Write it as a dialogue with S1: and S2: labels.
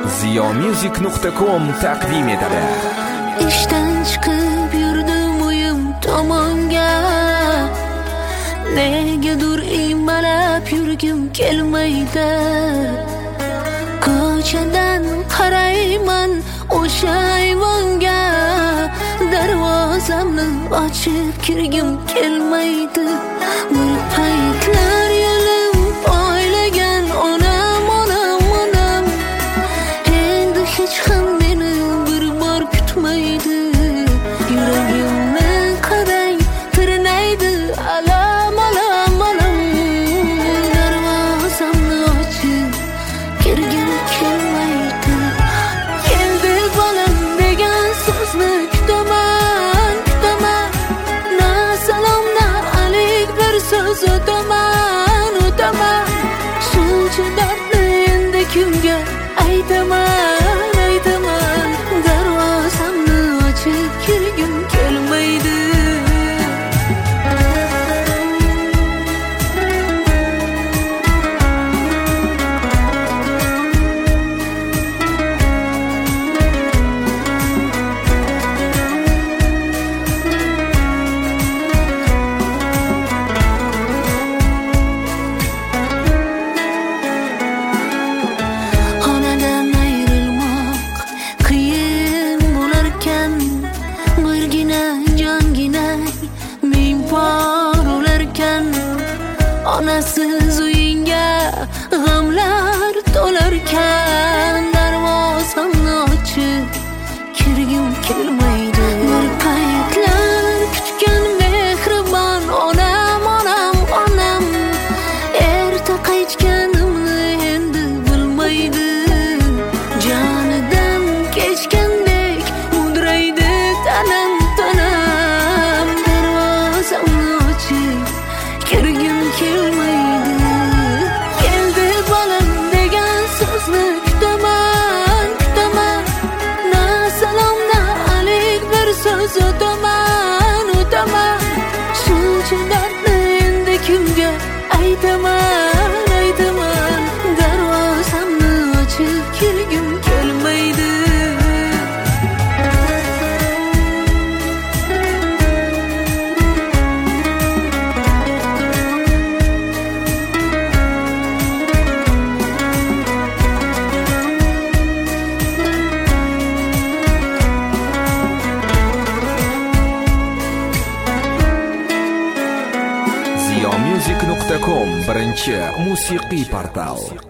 S1: ziyomusic.com taqdim etadi.
S2: İşten çıkıp yurdim uyum tomonga, negadir imalab yurgim kelmaydi. Ko'chadan qarayman o'sha ayvonga, darvozamni ochib kirgim kelmaydi. Bir paytlar yo'lim poylagan onam, endi hech ham meni bir bor kutmaydi. Yuragimni qarang tirnaydi alam, darvozamni ochib kirgim kelmaydi. Keldi bolam degan so'zni kutaman, na salom na alik bir so'z o'taman. Shuncha dardni endi kimga aytaman, darvozamni ochib kirgim kelmaydi. Onadan ayrılmak qiyin bo'larkan, birgina jongina ming bor o'larkan. Onasiz uyingga g'amlar to'larkan, darvozamni ochib kirgim kelmaydi. Bir paytlar kutgan mehribon onam, erta qaytganimni endi bilmaydi. Jonidan kechgandek mudraydi tanam, darvozamni ochib kirgim kelmaydi. Keldi bolam degan so'zni kutaman, na salom na alik bir so'z o'taman. Shuncha dardni endi kimga aytaman, darvozamni ochib kirgim kelmaydi.
S1: ziyomusic.com birinchi musiqiy portal.